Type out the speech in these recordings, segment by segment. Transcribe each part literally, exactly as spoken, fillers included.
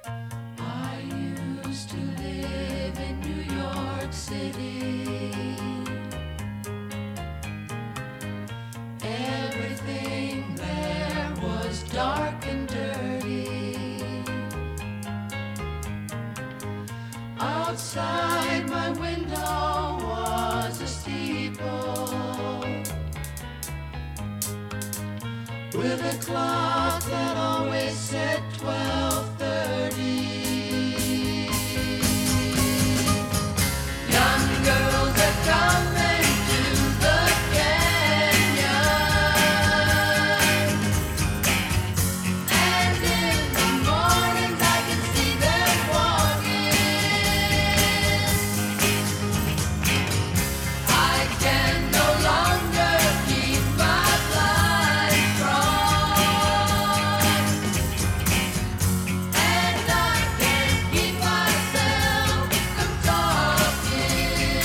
I used to live in New York City. Everything there was dark and dirty. Outside my window was a steeple with a clock that always said twelve thirty. Young girls are coming to the canyon, and in the mornings I can see them walking. I can no longer keep my blind crossed, and I can't keep myself from talking.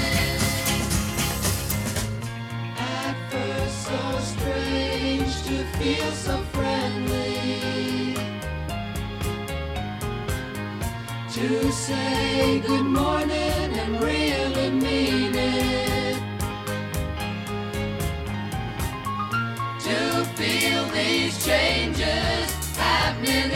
At first so strange to feel so friendly, to say good morning and really mean it, to feel these changes happening